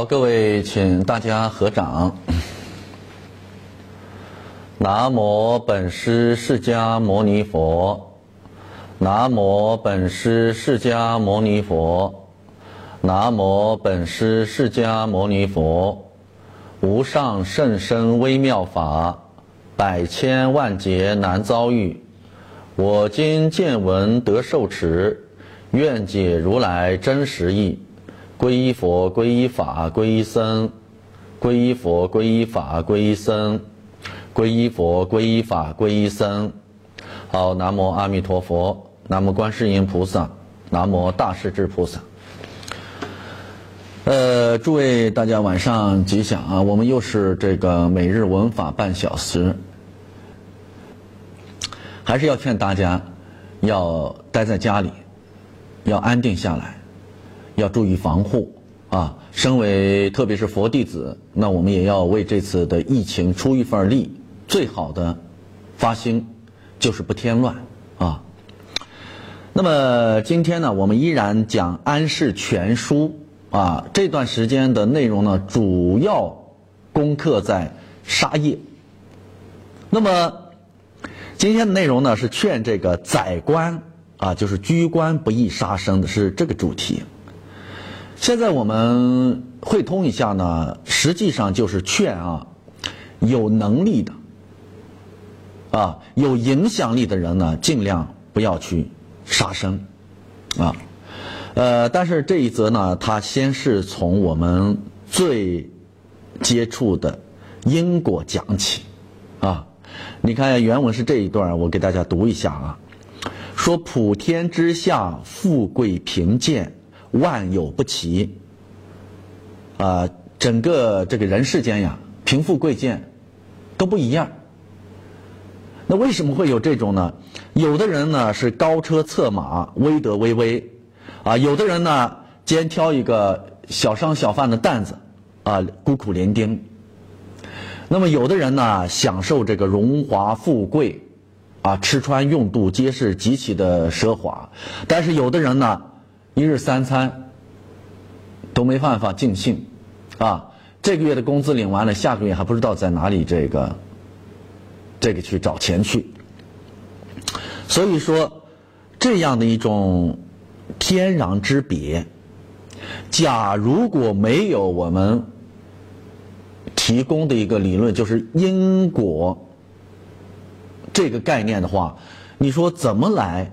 好，各位，请大家合掌。南无本师释迦牟尼佛。南无本师释迦牟尼佛。南无本师释迦牟尼佛。无上甚深微妙法，百千万劫难遭遇。我今见闻得受持，愿解如来真实义。皈依佛，皈依法，皈依僧；皈依佛，皈依法，皈依僧；皈依佛，皈依法，皈依僧。好，南无阿弥陀佛，南无观世音菩萨，南无大势至菩萨。诸位大家晚上吉祥啊！我们又是这个每日闻法半小时，还是要劝大家要待在家里，要安定下来。要注意防护啊！身为特别是佛弟子，那我们也要为这次的疫情出一份力。最好的发心就是不添乱啊。那么今天呢，我们依然讲《安世全书》啊。这段时间的内容呢，主要攻克在杀业。那么今天的内容呢，是劝这个宰官啊，就是居官不宜杀生的，是这个主题。现在我们汇通一下呢，实际上就是劝啊，有能力的啊，有影响力的人呢，尽量不要去杀生啊。但是这一则呢，它先是从我们最接触的因果讲起啊。你看原文是这一段，我给大家读一下啊，说普天之下，富贵贫贱，万有不齐啊，整个这个人世间呀，贫富贵贱都不一样。那为什么会有这种呢？有的人呢是高车策马，威德巍巍啊；有的人呢肩挑一个小商小贩的担子啊，孤苦伶仃。那么有的人呢享受这个荣华富贵啊，吃穿用度皆是极其的奢华，但是有的人呢一日三餐都没办法尽兴啊，这个月的工资领完了，下个月还不知道在哪里这个去找钱去。所以说这样的一种天壤之别，假如果没有我们提供的一个理论，就是因果这个概念的话，你说怎么来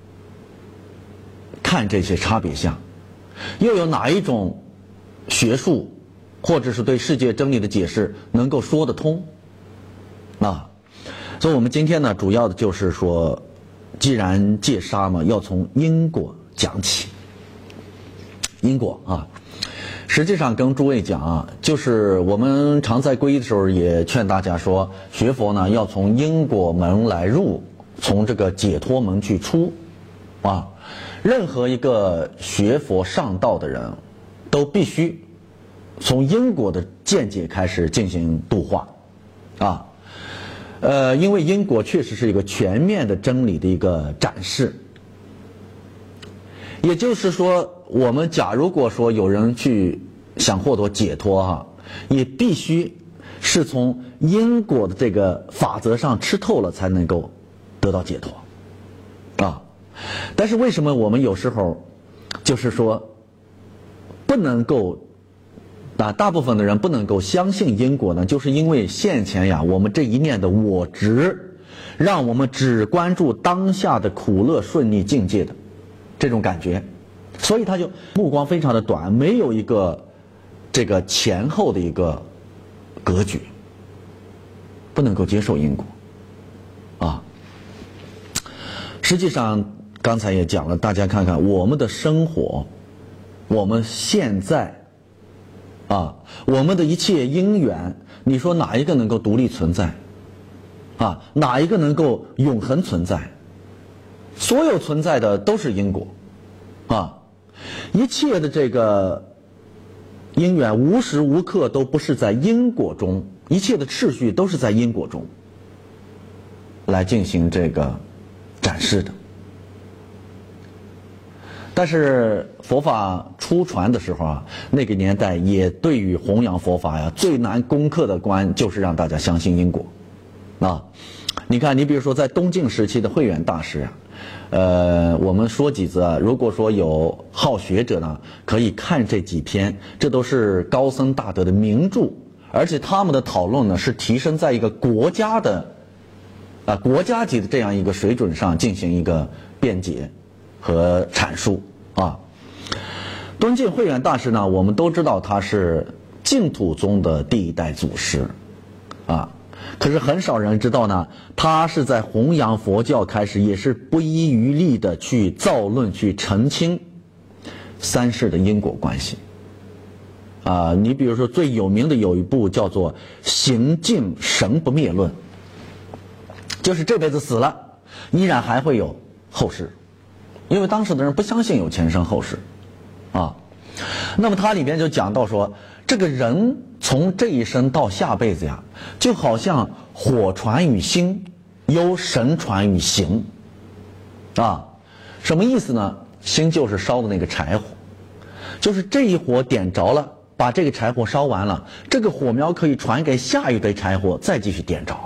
看这些差别项？又有哪一种学术或者是对世界真理的解释能够说得通啊？所以我们今天呢，主要的就是说，既然戒杀嘛，要从因果讲起。因果啊，实际上跟诸位讲啊，就是我们常在皈依的时候也劝大家说，学佛呢要从因果门来入，从这个解脱门去出啊。任何一个学佛上道的人，都必须从因果的见解开始进行度化啊。因为因果确实是一个全面的真理的一个展示。也就是说，我们假如果说有人去想获得解脱哈，也必须是从因果的这个法则上吃透了，才能够得到解脱啊。但是为什么我们有时候就是说不能够大部分的人不能够相信因果呢？就是因为现前呀，我们这一念的我执，让我们只关注当下的苦乐顺利境界的这种感觉，所以他就目光非常的短，没有一个这个前后的一个格局，不能够接受因果啊。实际上刚才也讲了，大家看看我们的生活，我们现在啊，我们的一切因缘，你说哪一个能够独立存在啊？哪一个能够永恒存在？所有存在的都是因果啊，一切的这个因缘无时无刻都不是在因果中，一切的秩序都是在因果中来进行这个展示的。 但是佛法初传的时候啊，那个年代也对于弘扬佛法呀，最难攻克的关就是让大家相信因果。啊，你看，你比如说在东晋时期的慧远大师啊，我们说几字啊，如果说有好学者呢，可以看这几篇，这都是高僧大德的名著，而且他们的讨论呢是提升在一个国家级的这样一个水准上进行一个辩解和阐述啊。东晋慧远大师呢，我们都知道他是净土宗的第一代祖师啊。可是很少人知道呢，他是在弘扬佛教开始也是不遗余力的去造论去澄清三世的因果关系啊。你比如说最有名的有一部叫做《行净神不灭论》，就是这辈子死了依然还会有后世，因为当时的人不相信有前生后世啊。那么它里边就讲到说，这个人从这一生到下辈子呀，就好像火传于心，由神传于形啊。什么意思呢？心就是烧的那个柴火，就是这一火点着了，把这个柴火烧完了，这个火苗可以传给下一堆柴火，再继续点着。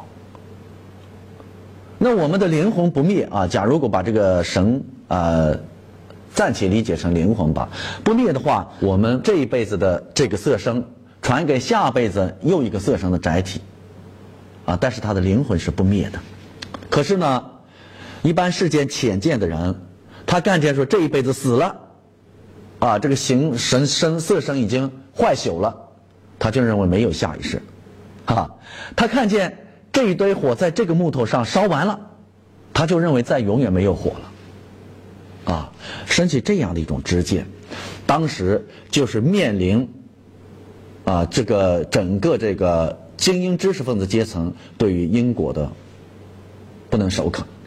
那我们的灵魂不灭啊，假如果把这个神暂且理解成灵魂吧，不灭的话，我们这一辈子的这个色身传给下辈子又一个色身的载体啊，但是他的灵魂是不灭的。可是呢，一般世间浅见的人，他看见说这一辈子死了啊，这个色身已经坏朽了，他就认为没有下一世啊。他看见这一堆火在这个木头上烧完了，他就认为再永远没有火了啊，升起这样的一种知见。当时就是面临这个整个这个精英知识分子阶层对于因果的不能首肯。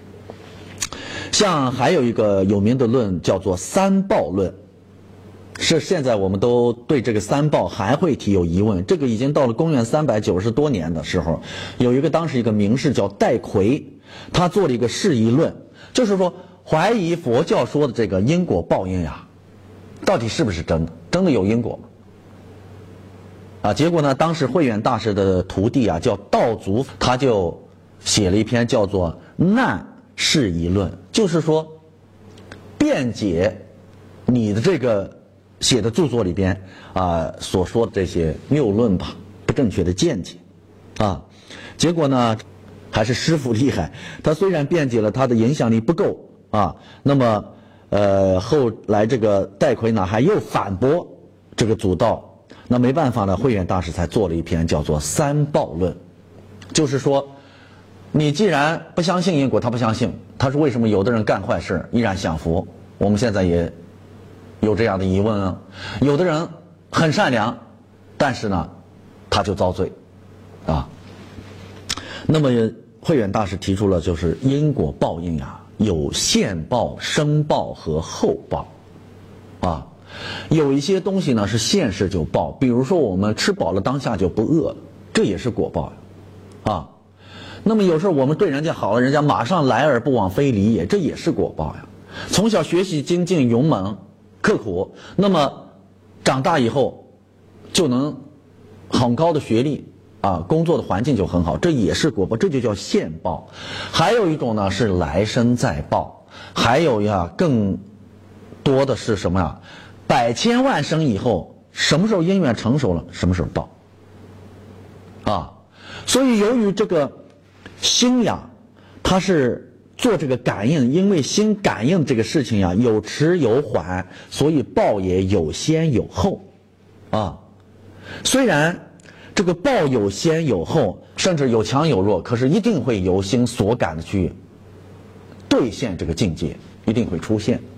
像还有一个有名的论叫做三报论，是现在我们都对这个三报还会提有疑问。这个已经到了公元390多年的时候，有一个当时一个名士叫戴逵，他做了一个释疑论，就是说怀疑佛教说的这个因果报应呀，到底是不是真的？真的有因果吗？结果呢，当时慧远大师的徒弟叫道祖，他就写了一篇叫做《难释疑论》，就是说辩解你的这个写的著作里边所说的这些谬论吧，不正确的见解啊。结果呢，还是师父厉害，他虽然辩解了，他的影响力不够啊。那么后来这个戴逵呢，还又反驳这个祖道。那没办法呢，慧远大师才做了一篇叫做《三报论》，就是说，你既然不相信因果，他不相信，他说为什么有的人干坏事依然享福？我们现在也有这样的疑问啊。有的人很善良，但是呢，他就遭罪啊。那么慧远大师提出了，就是因果报应有现报、生报和后报啊。有一些东西呢是现世就报，比如说我们吃饱了当下就不饿了，这也是果报啊。那么有时候我们对人家好了，人家马上来而不往非礼也，这也是果报呀。从小学习精进勇猛刻苦，那么长大以后就能很高的学历工作的环境就很好，这也是果报，这就叫现报。还有一种呢是来生再报，还有更多的是什么百千万生以后，什么时候因缘成熟了，什么时候报所以由于这个心它是做这个感应，因为心感应这个事情有迟有缓，所以报也有先有后虽然这个报有先有后，甚至有强有弱，可是一定会由心所感的去兑现这个境界，一定会出现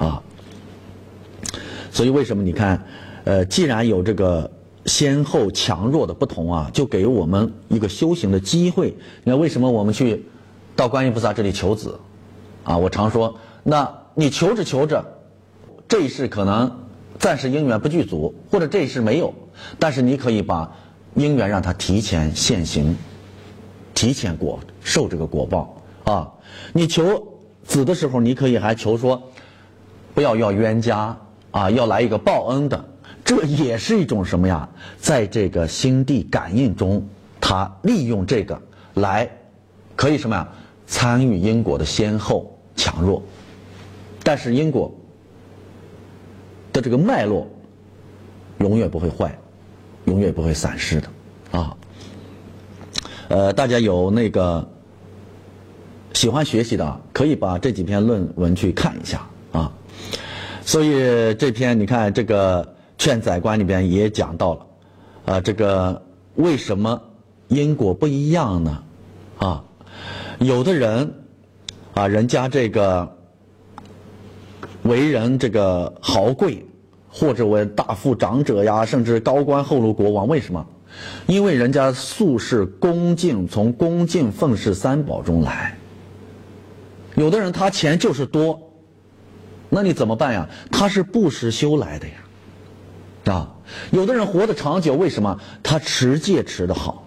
所以为什么你看既然有这个先后强弱的不同就给我们一个修行的机会。你看为什么我们去到观音菩萨这里求子我常说，那你求着求着，这一世可能暂时因缘不具足，或者这一世没有，但是你可以把因缘让它提前现行，提前受这个果报你求子的时候，你可以还求说不要冤家啊，要来一个报恩的，这也是一种什么呀？在这个心地感应中，他利用这个来可以什么呀？参与因果的先后强弱，但是因果的这个脉络永远不会坏，永远不会散失的啊。大家有那个喜欢学习的，可以把这几篇论文去看一下啊。所以这篇你看这个劝宰观里边也讲到了，这个为什么因果不一样呢？啊，有的人啊，人家这个为人这个豪贵，或者为大富长者呀，甚至高官厚禄国王，为什么？因为人家素是恭敬，从恭敬奉事三宝中来。有的人他钱就是多，那你怎么办呀？他是不实修来的呀，啊，有的人活得长久，为什么？他持戒持得好，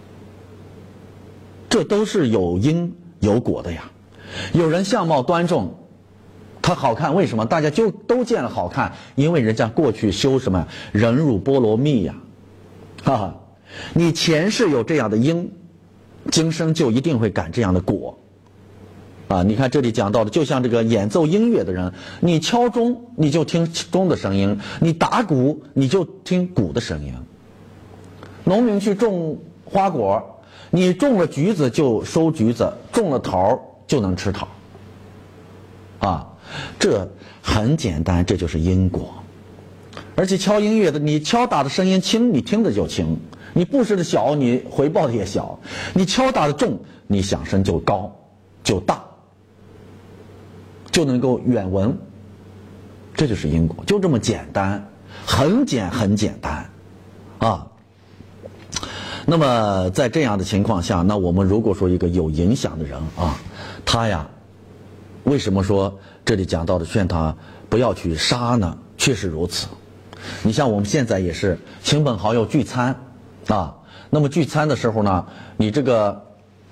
这都是有因有果的呀。有人相貌端重，他好看，为什么？大家就都见了好看，因为人家过去修什么忍辱波罗蜜呀，啊，你前世有这样的因，今生就一定会感这样的果。啊，你看这里讲到的，就像这个演奏音乐的人，你敲钟你就听钟的声音，你打鼓你就听鼓的声音。农民去种花果，你种了橘子就收橘子，种了桃就能吃桃。啊，这很简单，这就是因果。而且敲音乐的，你敲打的声音轻，你听的就轻；你布施的小，你回报的也小；你敲打的重，你响声就高就大，就能够远闻。这就是因果，就这么简单，很简单啊。那么在这样的情况下，那我们如果说一个有影响的人啊，他呀，为什么说这里讲到的劝他不要去杀呢？确实如此。你像我们现在也是亲朋好友聚餐啊，那么聚餐的时候呢，你这个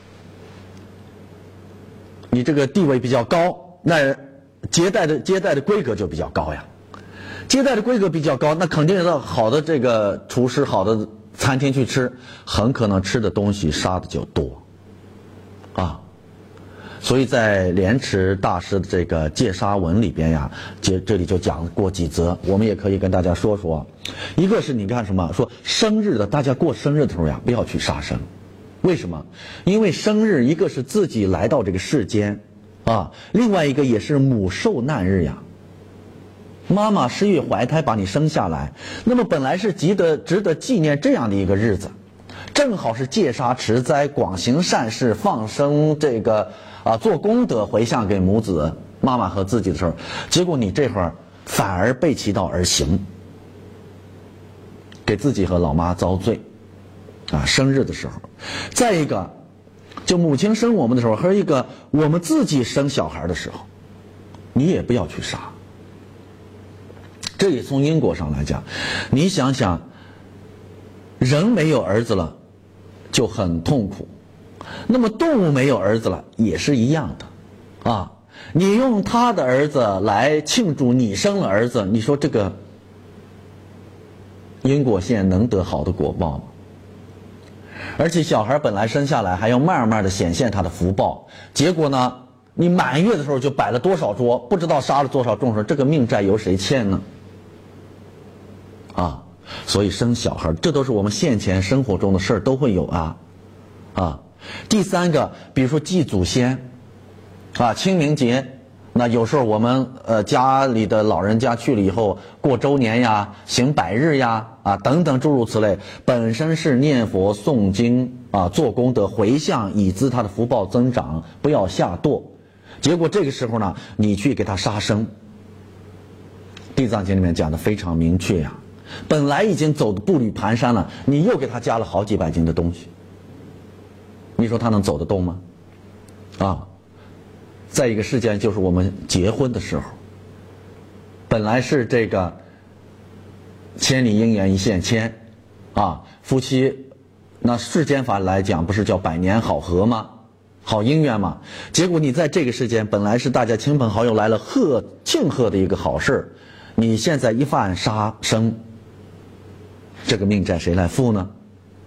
地位比较高，那接待的规格就比较高呀。接待的规格比较高，那肯定到好的这个厨师、好的餐厅去吃，很可能吃的东西杀的就多啊。所以在莲池大师的这个戒杀文里边呀，这里就讲过几则，我们也可以跟大家说说。一个是你看什么，说生日的，大家过生日的时候呀，不要去杀生。为什么？因为生日一个是自己来到这个世间啊，另外一个也是母受难日呀。妈妈10月怀胎把你生下来，那么本来是值得纪念这样的一个日子，正好是戒杀持灾、广行善事、放生这个做功德回向给母子妈妈和自己的时候，结果你这会儿反而背其道而行，给自己和老妈遭罪啊！生日的时候，再一个，就母亲生我们的时候，和一个我们自己生小孩的时候，你也不要去杀。这也从因果上来讲，你想想，人没有儿子了就很痛苦，那么动物没有儿子了也是一样的啊。你用他的儿子来庆祝你生了儿子，你说这个因果线能得好的果报吗？而且小孩本来生下来还要慢慢的显现他的福报，结果呢，你满月的时候就摆了多少桌，不知道杀了多少众生，这个命债由谁欠呢？啊，所以生小孩，这都是我们现前生活中的事儿，都会有啊。第三个，比如说祭祖先，清明节，那有时候我们家里的老人家去了以后，过周年呀、行百日呀等等诸如此类，本身是念佛诵经做功德回向，以资他的福报增长，不要下堕。结果这个时候呢，你去给他杀生，地藏经里面讲的非常明确呀。本来已经走的步履蹒跚了，你又给他加了好几百斤的东西，你说他能走得动吗？再一个事件就是我们结婚的时候，本来是这个千里姻缘一线牵夫妻那世间法来讲不是叫百年好合吗？好姻缘嘛。结果你在这个世间本来是大家亲朋好友来了， 庆贺的一个好事，你现在一犯杀生，这个命债谁来付呢？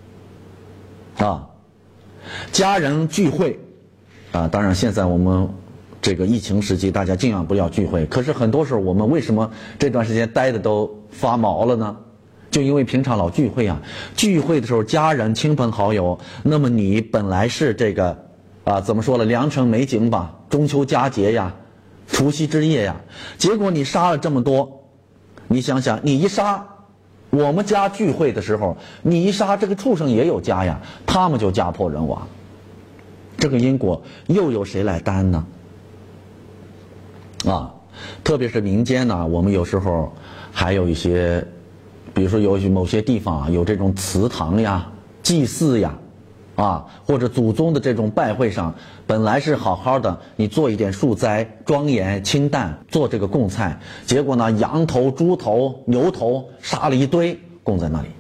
家人聚会当然现在我们这个疫情时期大家尽量不要聚会，可是很多时候我们为什么这段时间待的都发毛了呢？就因为平常老聚会聚会的时候家人亲朋好友，那么你本来是这个怎么说呢，良辰美景吧，中秋佳节呀，除夕之夜呀，结果你杀了这么多，你想想，你一杀，我们家聚会的时候，你一杀，这个畜生也有家呀，他们就家破人亡，这个因果又由谁来担呢？特别是民间呢，我们有时候还有一些，比如说有某些地方有这种祠堂呀、祭祀呀，或者祖宗的这种拜会上，本来是好好的，你做一点素斋，庄严清淡，做这个供菜，结果呢，羊头、猪头、牛头杀了一堆，供在那里，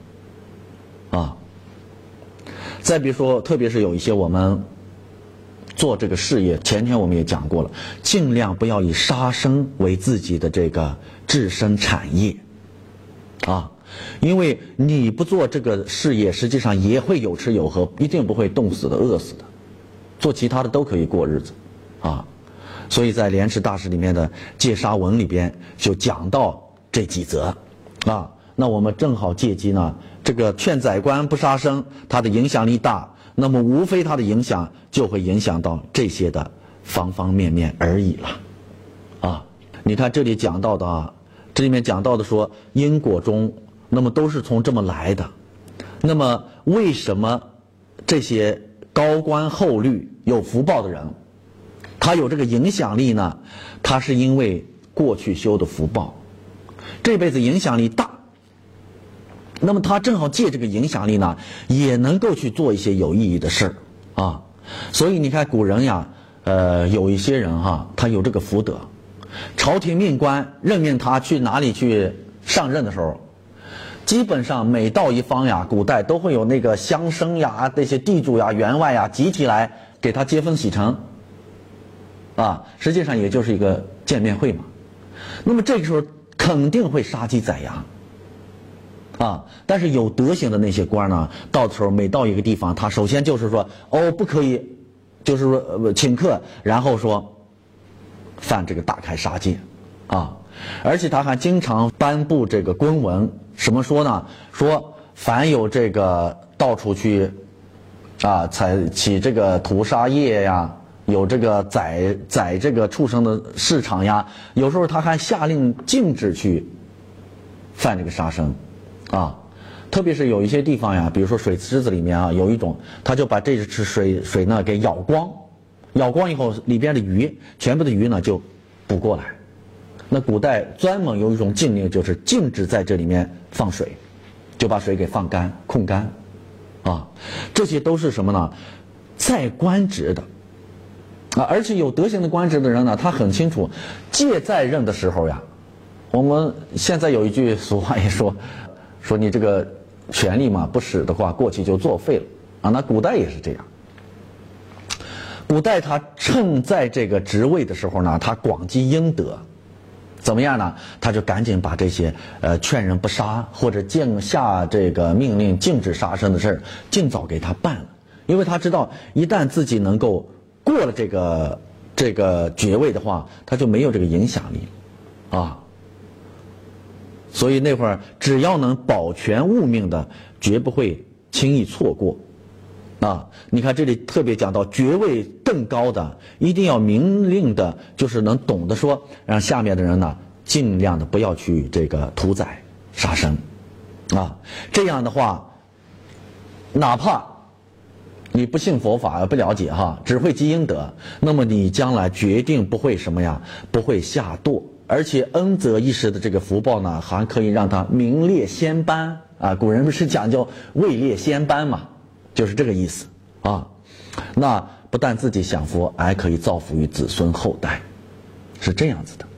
再比如说，特别是有一些我们做这个事业，前天我们也讲过了，尽量不要以杀生为自己的这个自身产业，因为你不做这个事业，实际上也会有吃有喝，一定不会冻死的、饿死的，做其他的都可以过日子，所以在莲池大师里面的戒杀文里边就讲到这几则，那我们正好借机呢，这个劝宰官不杀生，它的影响力大，那么无非它的影响就会影响到这些的方方面面而已了，你看这里讲到的这里面讲到的说因果中，那么都是从这么来的，那么为什么这些高官厚禄有福报的人，他有这个影响力呢？他是因为过去修的福报，这辈子影响力大，那么他正好借这个影响力呢，也能够去做一些有意义的事儿所以你看古人呀，有一些人他有这个福德，朝廷命官任命他去哪里去上任的时候，基本上每到一方呀，古代都会有那个乡绅呀、这些地主呀、员外呀集体来给他接风洗尘实际上也就是一个见面会嘛。那么这个时候肯定会杀鸡宰羊但是有德行的那些官呢，到的时候每到一个地方，他首先就是说不可以，就是说请客，然后说犯这个大开杀戒而且他还经常颁布这个公文，什么说呢？说凡有这个到处去采起这个屠杀业呀，有这个宰这个畜生的市场呀，有时候他还下令禁止去犯这个杀生特别是有一些地方呀，比如说水池子里面有一种，他就把这池水呢给舀光以后，里边的鱼全部的鱼呢就捕过来。那古代专门有一种禁令，就是禁止在这里面放水，就把水给放干控干这些都是什么呢？在官职的而且有德行的官职的人呢，他很清楚戒在任的时候呀，我们现在有一句俗话也说你这个权力嘛不使的话，过去就作废了那古代也是这样。古代他趁在这个职位的时候呢，他广积阴德，怎么样呢？他就赶紧把这些劝人不杀或者下这个命令禁止杀生的事儿尽早给他办了，因为他知道一旦自己能够过了这个爵位的话，他就没有这个影响力所以那会儿只要能保全物命的，绝不会轻易错过你看这里特别讲到爵位更高的，一定要明令的，就是能懂得说让下面的人呢尽量的不要去这个屠宰杀生这样的话，哪怕你不信佛法不了解只会积阴德，那么你将来决定不会什么呀，不会下堕，而且恩泽一时的这个福报呢，还可以让他名列仙班古人不是讲究位列仙班嘛，就是这个意思那不但自己享福，还可以造福于子孙后代，是这样子的。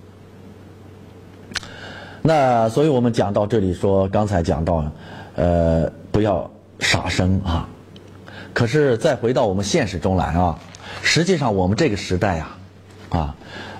那所以我们讲到这里说，刚才讲到不要杀生可是再回到我们现实中来实际上我们这个时代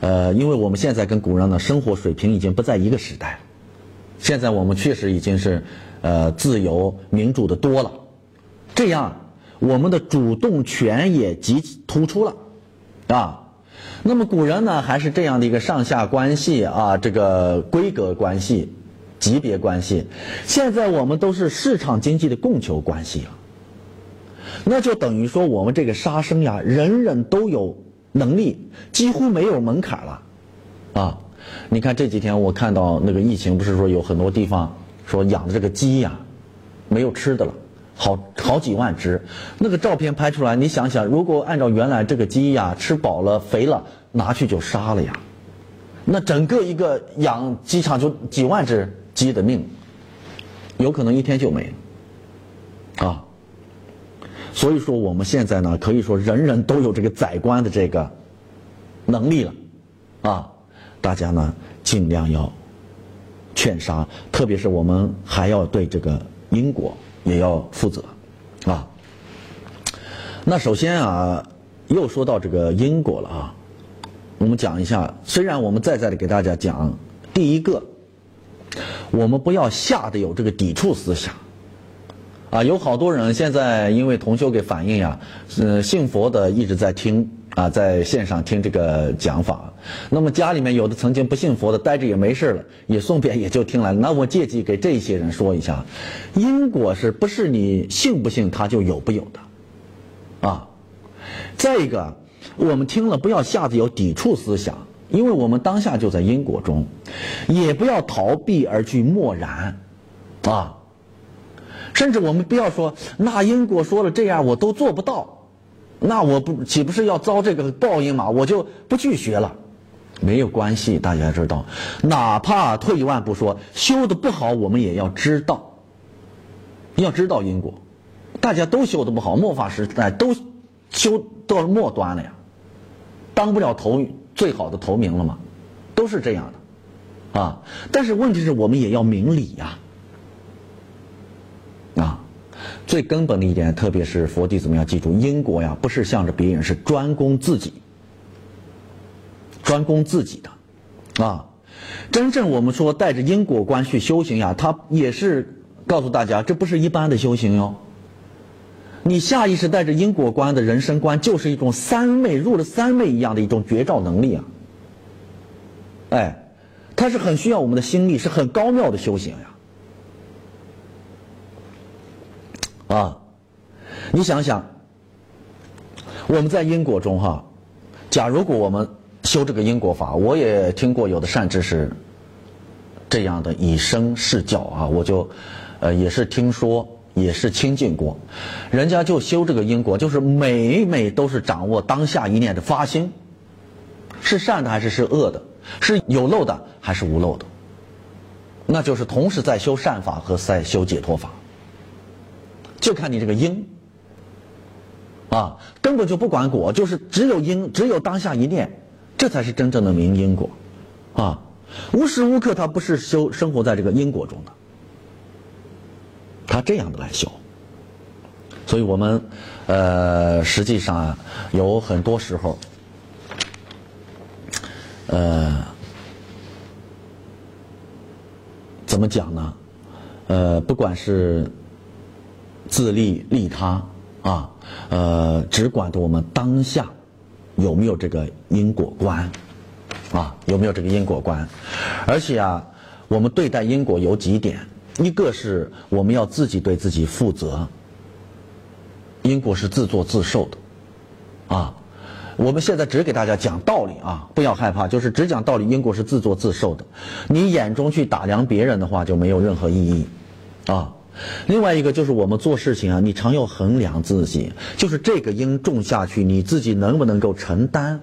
因为我们现在跟古人的生活水平已经不在一个时代，现在我们确实已经是自由民主的多了，这样我们的主动权也极其突出了啊。那么古人呢还是这样的一个上下关系啊，这个规格关系、级别关系。现在我们都是市场经济的供求关系了，那就等于说我们这个杀生呀，人人都有能力，几乎没有门槛了啊。你看这几天我看到那个疫情，不是说有很多地方说养的这个鸡呀没有吃的了，好几万只，那个照片拍出来，你想想，如果按照原来这个鸡呀吃饱了肥了拿去就杀了呀，那整个一个养鸡场就几万只鸡的命，有可能一天就没了啊。所以说我们现在呢，可以说人人都有这个宰官的这个能力了啊。大家呢尽量要劝杀，特别是我们还要对这个因果也要负责啊。那首先啊，又说到这个因果了啊，我们讲一下，虽然我们在这里给大家讲，第一个，我们不要下的有这个抵触思想啊。有好多人现在因为同修给反映呀，信佛的一直在听啊，在线上听这个讲法。那么家里面有的曾经不信佛的，待着也没事了，也顺便也就听来了。那我借机给这些人说一下，因果是不是你信不信它就有不有的啊？再一个，我们听了不要下子有抵触思想，因为我们当下就在因果中，也不要逃避而去漠然啊。甚至我们不要说，那因果说了这样我都做不到，那我岂不是要遭这个报应吗？我就不去学了。没有关系，大家知道，哪怕退一万步说，修的不好，我们也要知道，要知道因果。大家都修的不好，末法时代都修到末端了呀，当不了最好的头名了嘛，都是这样的啊。但是问题是我们也要明理呀，啊，最根本的一点，特别是佛弟子们要记住，因果呀不是向着别人，是专攻自己。专攻自己的啊，真正我们说带着因果观去修行呀，它也是告诉大家，这不是一般的修行哟。你下意识带着因果观的人生观，就是一种入了三昧一样的一种绝招能力啊。哎，它是很需要我们的心力，是很高妙的修行呀。啊，你想想，我们在因果中哈，假如我们修这个因果法，我也听过有的善知识这样的以身试教啊，我就也是听说，也是亲近过，人家就修这个因果，就是每都是掌握当下一念的发心，是善的还是恶的，是有漏的还是无漏的，那就是同时在修善法和在修解脱法，就看你这个因啊，根本就不管果，就是只有因，只有当下一念，这才是真正的明因果啊！无时无刻他不是生活在这个因果中的，他这样的来修。所以我们实际上啊，有很多时候怎么讲呢？不管是自利利他啊，只管着我们当下有没有这个因果观啊，有没有这个因果观。而且啊，我们对待因果有几点，一个是我们要自己对自己负责，因果是自作自受的啊。我们现在只给大家讲道理啊，不要害怕，就是只讲道理，因果是自作自受的。你眼中去打量别人的话，就没有任何意义啊。另外一个就是我们做事情啊，你常要衡量自己，就是这个因种下去，你自己能不能够承担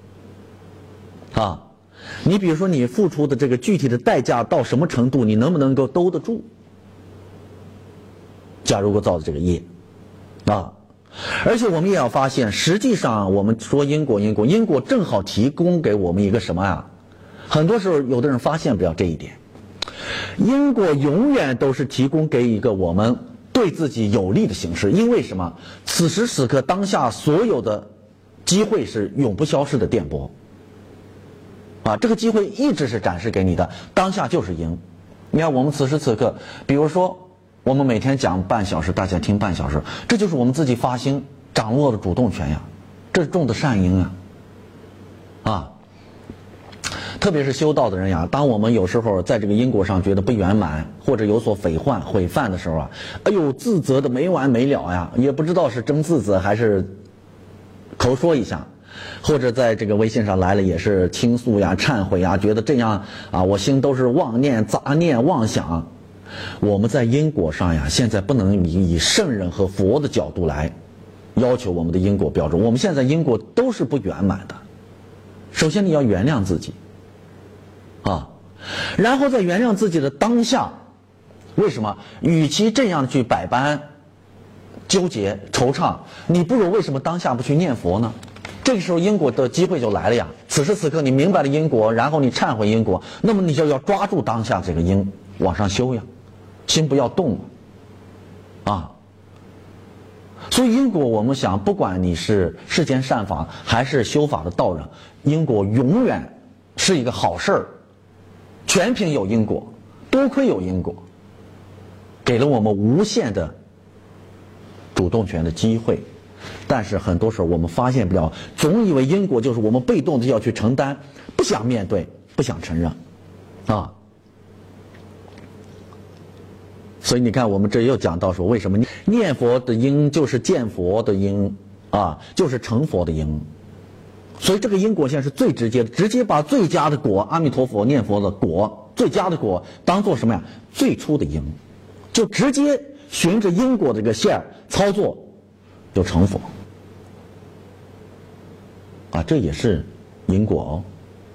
啊？你比如说你付出的这个具体的代价到什么程度，你能不能够兜得住？假如造的这个业啊，而且我们也要发现，实际上我们说因果正好提供给我们一个什么啊？很多时候有的人发现不了这一点。因果永远都是提供给一个我们对自己有利的形式，因为什么？此时此刻当下所有的机会是永不消失的电波啊，这个机会一直是展示给你的，当下就是赢。你看我们此时此刻，比如说我们每天讲半小时，大家听半小时，这就是我们自己发心掌握的主动权呀，这是种的善因啊。啊，特别是修道的人呀，当我们有时候在这个因果上觉得不圆满，或者有所毁犯的时候啊，哎呦，自责的没完没了呀，也不知道是真自责还是口说一下，或者在这个微信上来了也是倾诉呀、忏悔呀，觉得这样啊，我心都是妄念、杂念、妄想。我们在因果上呀，现在不能以圣人和佛的角度来要求我们的因果标准，我们现在因果都是不圆满的。首先你要原谅自己啊，然后在原谅自己的当下，为什么与其这样去百般纠结惆怅，你不如为什么当下不去念佛呢？这个时候因果的机会就来了呀。此时此刻你明白了因果，然后你忏悔因果，那么你就要抓住当下这个因往上修呀，心不要动啊。所以因果我们想，不管你是世间善法还是修法的道人，因果永远是一个好事儿，全凭有因果，多亏有因果，给了我们无限的主动权的机会。但是很多时候我们发现不了，总以为因果就是我们被动的要去承担，不想面对，不想承认啊。所以你看我们这又讲到说，为什么念佛的因就是见佛的因啊，就是成佛的因。所以这个因果线是最直接的，直接把最佳的果，阿弥陀佛念佛的果，最佳的果当做什么呀？最初的因，就直接循着因果这个线操作，就成佛啊，这也是因果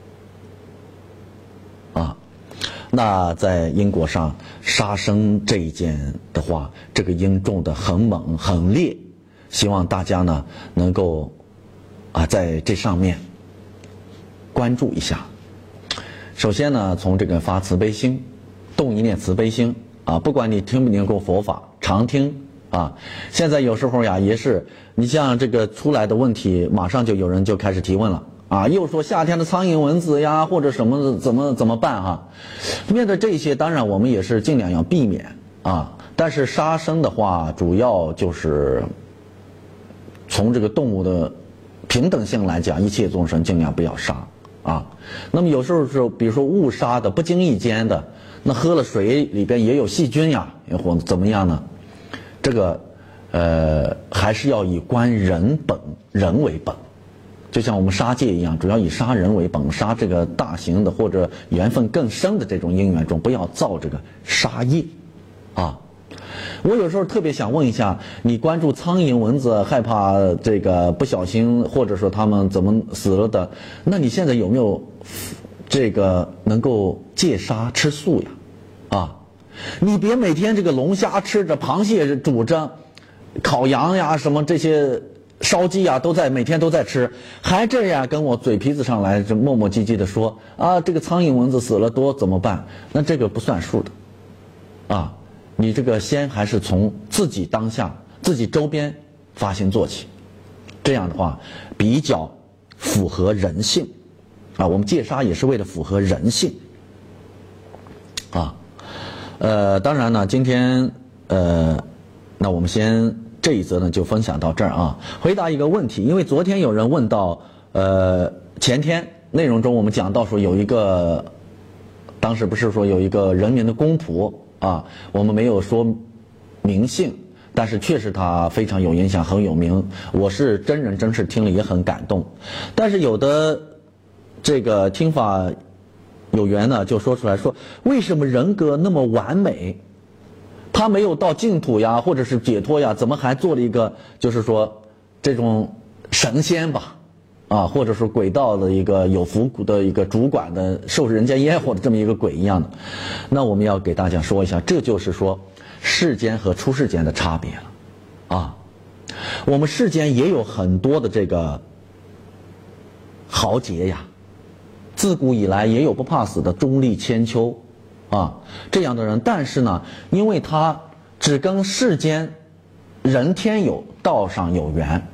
哦啊。那在因果上，杀生这一件的话，这个因种的很猛很烈，希望大家呢能够在这上面关注一下。首先呢，从这个发慈悲心，动一念慈悲心啊，不管你听不听过佛法，常听啊。现在有时候呀，也是你像这个出来的问题，马上就有人就开始提问了。啊，又说夏天的苍蝇蚊子呀，或者什么怎么办哈？面对这些，当然我们也是尽量要避免啊。但是杀生的话，主要就是从这个动物的平等性来讲，一切众生尽量不要杀啊。那么有时候是比如说误杀的、不经意间的，那喝了水里边也有细菌呀，或者怎么样呢？这个还是要以观人为本。就像我们杀戒一样，主要以杀人为本，杀这个大型的或者缘分更深的这种因缘中，不要造这个杀业啊。我有时候特别想问一下，你关注苍蝇蚊子，害怕这个不小心或者说他们怎么死了的，那你现在有没有这个能够戒杀吃素呀？啊，你别每天这个龙虾吃着，螃蟹煮着，烤羊呀什么这些烧鸡啊，每天都在吃，还这样跟我嘴皮子上来，就磨磨唧唧的说啊，这个苍蝇蚊子死了多怎么办？那这个不算数的，啊，你这个先还是从自己当下、自己周边发心做起，这样的话比较符合人性，啊，我们戒杀也是为了符合人性，啊，当然呢，今天那我们先。这一则呢就分享到这儿啊。回答一个问题，因为昨天有人问到，前天内容中我们讲到说有一个，当时不是说有一个人民的公仆啊，我们没有说名姓，但是确实他非常有影响，很有名。我是真事听了也很感动。但是有的这个听法有缘呢，就说出来说，为什么人格那么完美？他没有到净土呀，或者是解脱呀，怎么还做了一个就是说这种神仙吧，啊，或者说鬼道的一个有福的一个主管的受人间烟火的这么一个鬼一样的？那我们要给大家说一下，这就是说世间和出世间的差别了啊。我们世间也有很多的这个豪杰呀，自古以来也有不怕死的钟力千秋啊，这样的人，但是呢，因为他只跟世间人天有道上有缘，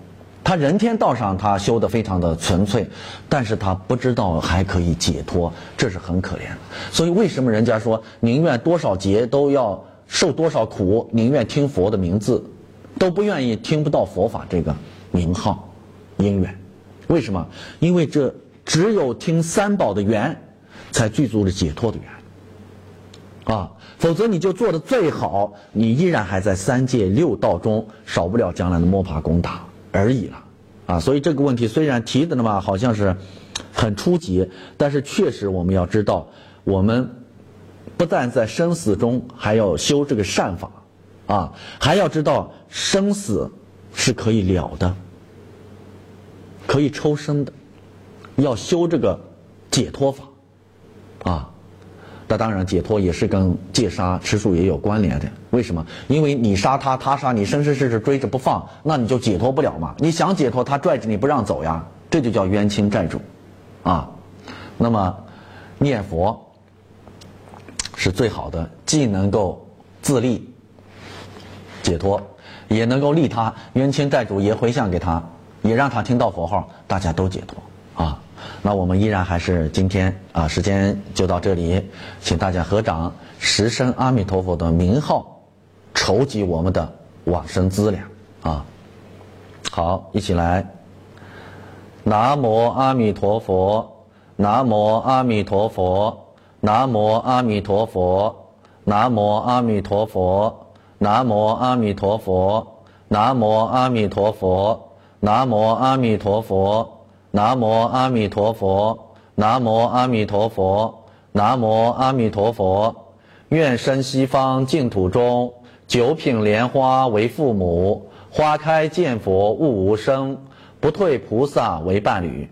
他人天道上他修得非常的纯粹，但是他不知道还可以解脱，这是很可怜的。所以为什么人家说宁愿多少劫都要受多少苦，宁愿听佛的名字，都不愿意听不到佛法这个名号因缘？为什么？因为这只有听三宝的缘，才具足了解脱的缘啊！否则你就做得最好，你依然还在三界六道中，少不了将来的摸爬滚打而已了啊！所以这个问题虽然提的嘛好像是很初级，但是确实我们要知道，我们不但在生死中还要修这个善法啊，还要知道生死是可以了的，可以抽身的，要修这个解脱法啊。那当然解脱也是跟戒杀吃素也有关联的。为什么？因为你杀他，他杀你，生生世世追着不放，那你就解脱不了嘛。你想解脱，他拽着你不让走呀，这就叫冤亲债主啊。那么念佛是最好的，既能够自利解脱，也能够利他，冤亲债主也回向给他，也让他听到佛号，大家都解脱啊。那我们依然还是今天啊，时间就到这里，请大家合掌十声阿弥陀佛的名号，筹集我们的往生资粮啊。好，一起来，南无阿弥陀佛，南无阿弥陀佛，南无阿弥陀佛，南无阿弥陀佛，南无阿弥陀佛，南无阿弥陀佛，南无阿弥陀佛。南无阿弥陀佛，南无阿弥陀佛，南无阿弥陀佛。愿生西方净土中，九品莲花为父母，花开见佛悟无生，不退菩萨为伴侣。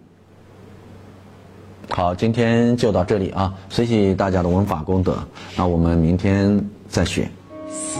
好，今天就到这里啊，谢谢大家的闻法功德，那我们明天再学。